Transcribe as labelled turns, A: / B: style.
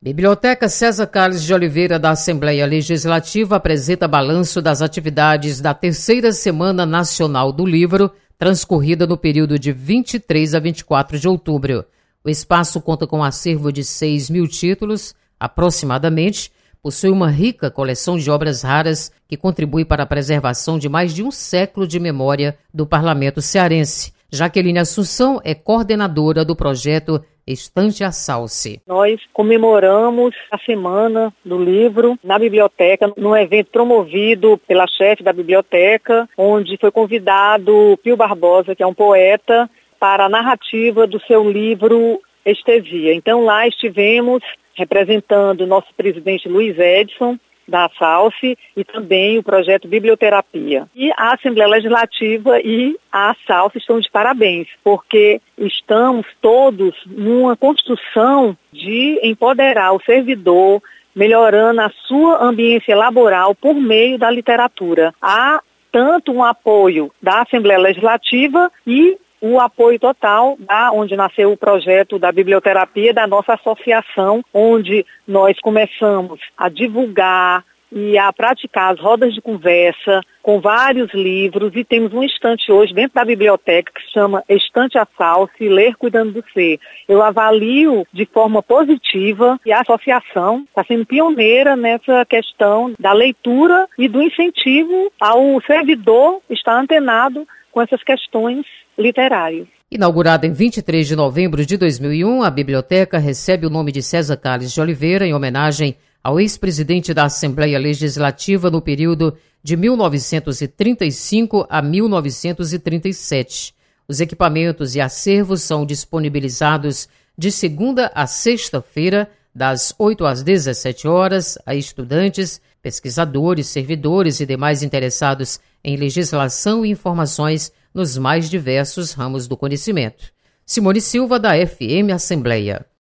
A: Biblioteca César Carlos de Oliveira da Assembleia Legislativa apresenta balanço das atividades da terceira Semana Nacional do Livro, transcorrida no período de 23 a 24 de outubro. O espaço conta com um acervo de 6.000 títulos, aproximadamente, possui uma rica coleção de obras raras que contribui para a preservação de mais de um século de memória do parlamento cearense. Jaqueline Assunção é coordenadora do projeto Estante Assalce.
B: Nós comemoramos a Semana do Livro na biblioteca, num evento promovido pela chefe da biblioteca, onde foi convidado Pio Barbosa, que é um poeta, para a narrativa do seu livro Estesia. Então lá estivemos representando o nosso presidente Luiz Edson, da Assalce, e também o projeto Biblioterapia. E a Assembleia Legislativa e a Assalce estão de parabéns, porque estamos todos numa construção de empoderar o servidor, melhorando a sua ambiência laboral por meio da literatura. Há tanto um apoio da Assembleia Legislativa e o apoio total, onde nasceu o projeto da biblioterapia, da nossa associação, onde nós começamos a divulgar e a praticar as rodas de conversa com vários livros, e temos um estante hoje dentro da biblioteca que se chama Estante Assalce, Ler Cuidando do Ser. Eu avalio de forma positiva e a associação está sendo pioneira nessa questão da leitura e do incentivo ao servidor estar antenado com essas questões literárias.
A: Inaugurada em 23 de novembro de 2001, a biblioteca recebe o nome de César Carlos de Oliveira em homenagem ao ex-presidente da Assembleia Legislativa no período de 1935 a 1937. Os equipamentos e acervos são disponibilizados de segunda a sexta-feira, das 8 às 17 horas, a estudantes, pesquisadores, servidores e demais interessados em legislação e informações nos mais diversos ramos do conhecimento. Simone Silva, da FM Assembleia.